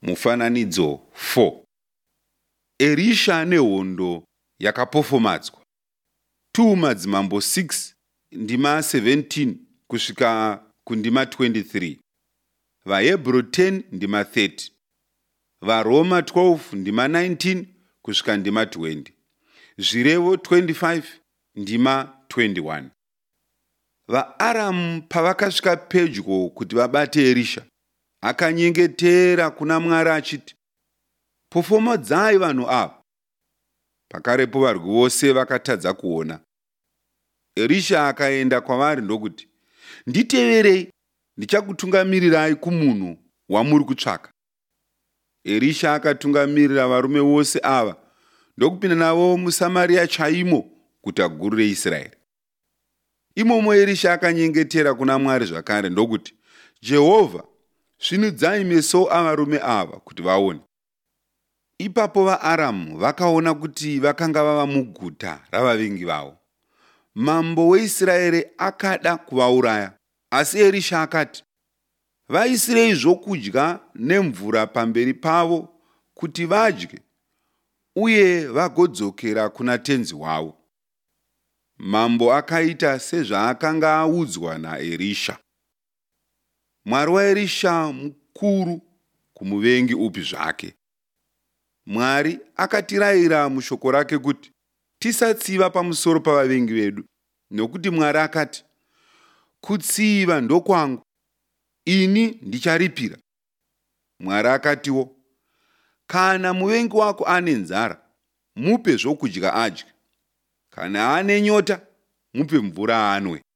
Mufananidzo 4. Erisha nehondo yakapofomadzwa. 2 Madzimambo 6 ndima 17 kusvika kundima 23. VaHebheru 10 ndima 30. VaRoma 12 ndima 19 kusvika ndima 20. Zvirevo 25 ndima 21. VaAramu pavakasvika pedyo kuti vabate Erisha, akanyengetera kuna Mwari achiti, "Pofomadzai vanhu ava." Pakarepo varwi vose vakatadza kuona. Erisha akaenda kwavari ndokuti, "Nditeverei, ndichakutungamirirai kumunhu wamuri kutsvaka." Erisha akatungamirira varume vose ava ndokupinda navo muSamaria chaimo, guta guru reIsraeri. Imomo Erisha akanyengetera kuna Mwari zvakare ndokuti, "Jehovha, svinudzai meso avarume ava kuti vaone." Ipapo vaAramu vakaona kuti vakanga vava muguta ravavengi vavo. Mambo weIsraeri akada kuvauraya, asi Erisha akati, "Vaisirei zvokudya nemvura pamberi pavo kuti vadye uye vagodzokera kuna tenzi wavo." Mambo akaita sezvaakanga audzwa naErisha. Mwari waErisha mukuru kumuvengi upi zvake. Mwari akatirayira mushoko rake kuti tisatsiva pamusoro pavavengi vedu, nokuti Mwari akati, "Kutsiva ndokwangu, ini ndicharipira." Mwari akatiwo, "Kana muvengi wako ane nzara, mupe zvokudya adye. Kana ane nyota, mupe mvura anwe."